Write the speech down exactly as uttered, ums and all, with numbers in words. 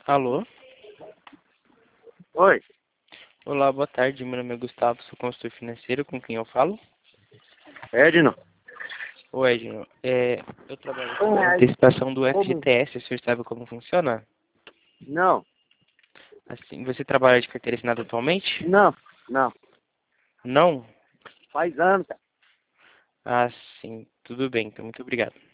Alô? Oi, Olá, boa tarde. Meu nome é Gustavo, sou consultor financeiro. Com quem eu falo? Edno. Ô, Edno, é, eu trabalho com a antecipação do F G T S. O senhor sabe como funciona? Não, Assim, você trabalha de carteira assinada atualmente? não, não. Não? Faz anos, cara. Ah, sim. Tudo bem, então. Muito obrigado.